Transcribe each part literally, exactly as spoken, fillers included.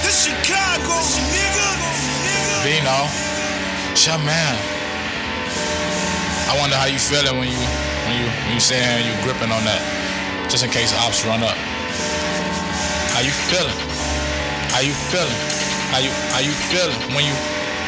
This Chicago, nigga. Vino, it's your man. I wonder how you feeling when you when you when you sit here and you gripping on that, just in case ops run up. How you feeling? How you feeling? How you how you feeling when you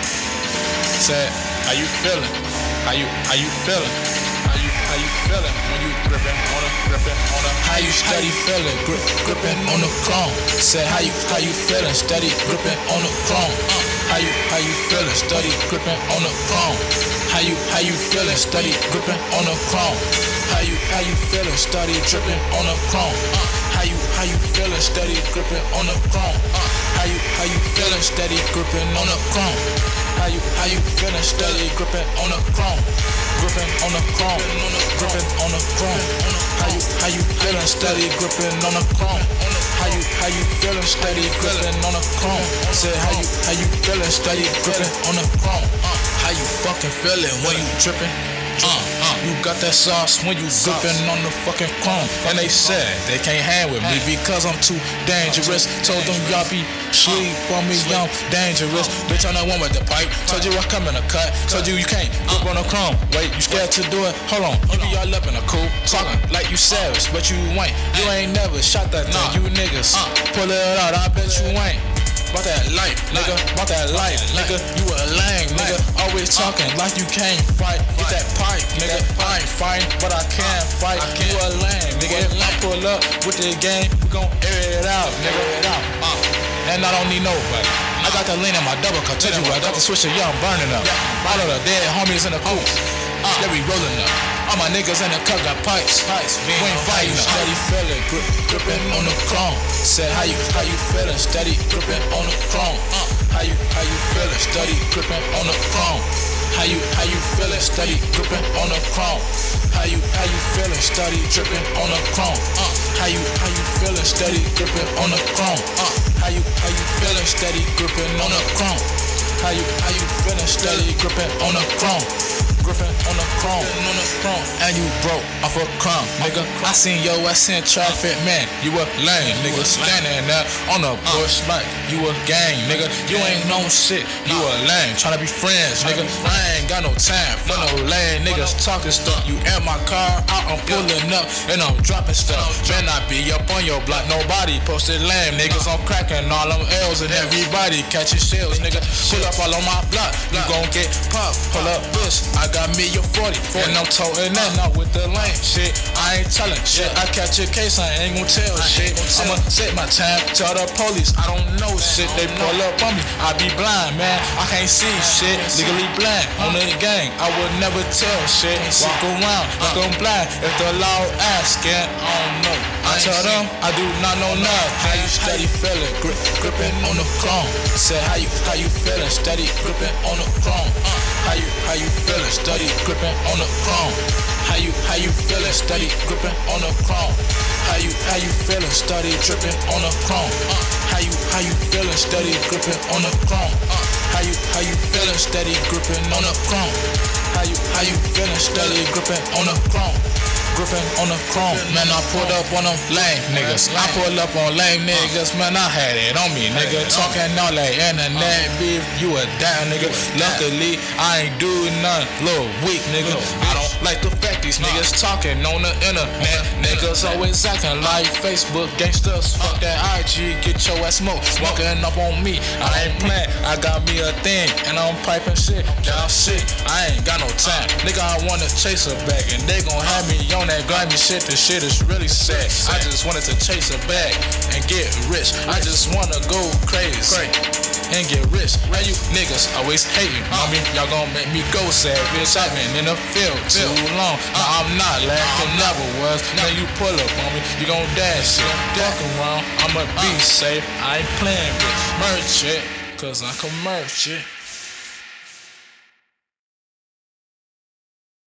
say how you feeling? How you how you feeling? How you how you feeling when you gripping on a gripping on a? How you steady feeling? Grip gripping on the chrome. Say how you how you feeling? Steady gripping on the chrome. Uh, how you how you feeling? Steady gripping on the chrome. How you how you feeling? Steady gripping on the chrome. How you how you feeling? Steady dripping on the chrome. Uh, how you how you feeling? Steady gripping on the chrome. Uh, how you how you feeling? Steady gripping on the chrome. How you how you feeling? Steady gripping on the chrome. Gripping on the chrome. Gripping on the chrome. How you how you feeling? Steady gripping on the chrome. How you how you feeling? Steady gripping on the chrome. Say how you how you feeling? Steady gripping on the chrome. How you fucking feeling when you tripping? Uh, uh, you got that sauce when you gripping on the fucking chrome. And they said they can't hang with me because I'm too dangerous. Told them y'all be sleep on me, young dangerous. Bitch, I'm the one with the pipe. Told you I come in a cut. Told you you can't grip on the chrome. Wait, you scared to do it? Hold on, you be all up in a cool talking like you savage, but you ain't. You ain't never shot that thing. You niggas pull it out. I bet you ain't. About that life, nigga, about that life, nigga, you a lame, nigga, always talking like you can't fight, get that pipe, nigga, I ain't fighting, but I can fight, you a lame, nigga, if I pull up with the game, we gon' air it out, nigga, and I don't need nobody, I got the lean in my double cut, tell you I got the switch of young burning up, all of the dead homies in the coop, they be rolling up. All my niggas in the cup got pipes. pipes. We ain't fighting. Steady feeling, grip, gripping on the chrome. Said how you how you feeling? Steady gripping on the chrome. Uh, how you how you feeling? Steady gripping on the chrome. How you how you feeling? Steady gripping on the chrome. How you how you feeling? Steady dripping on the chrome. Uh, how you how you feeling? Steady gripping on the chrome. Uh, how you how you feeling? Steady gripping on the chrome. How you how you feeling? Steady gripping on the chrome. Gripping on the chrome, on the chrome, and you broke off a crumb, nigga. I seen your ass in traffic, man. You a lame, nigga. Standing there on the bush like you a gang, nigga. You ain't no shit, you a lame. Tryna be friends, nigga. I ain't got no time for no lame niggas talking stuff. You in my car, out, I'm pulling up, and I'm dropping stuff. Man, I be up on your block, nobody posted lame niggas. I'm cracking all them L's, and everybody catching shells, nigga. Pull up all on my block, you gon' get popped. Pull up this, I got me your forty, and I'm toting that not with the lane shit. I ain't telling shit. I catch a case, I ain't gon' tell shit. I'ma set my time, tell the police I don't know shit. They pull up on me, I be blind, man. I can't see shit. Legally blind on the gang, I would never tell shit. Walk around like I'm blind. If the law asking, I don't know. I tell them I do not know nothing. How you steady feeling? Grip, gripping on the chrome. Say how you how you feeling? Steady gripping on the chrome. How you how you feeling? Steady gripping on the chrome. How you how you feeling? Steady gripping on the chrome. How you how you feeling? Steady dripping on the chrome. How you how you feeling? Steady gripping on the chrome. How you how you feeling? Steady gripping on the chrome. How you how you feeling? Steady gripping on the chrome. Gripping on the chrome, man, I pulled up on them lame niggas. I pulled up on lame niggas, man, I had it on me, nigga. Talking all that internet beef, you a damn nigga. Luckily, I ain't do nothing, little weak nigga. I don't like the fact these niggas talking on the internet. Niggas always acting like Facebook gangsters. Fuck that I G, get your ass smoked. Walking up on me, I ain't playing. I got me a thing, and I'm piping shit. Down shit, I ain't got no time. Nigga, I wanna chase her back, and they gon' have me on that grimy shit. This shit is really sad. I just wanted to chase a bag and get rich. I just wanna go crazy and get rich. Why you niggas always hating on me? Y'all gon' make me go sad. Bitch, I've been in the field too long. Now I'm not laughing, never was. Now you pull up on me, you gon' dash it. Fuck around, I'ma be safe. I ain't playing with merch it, cause I can merch it.